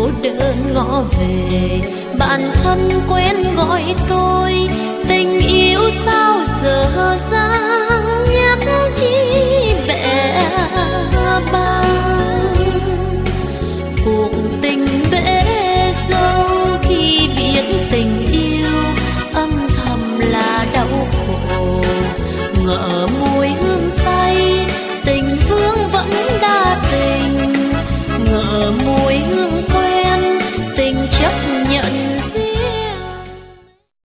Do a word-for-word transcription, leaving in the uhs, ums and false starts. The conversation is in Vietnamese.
cô đơn ngõ về, bạn thân quen gọi tôi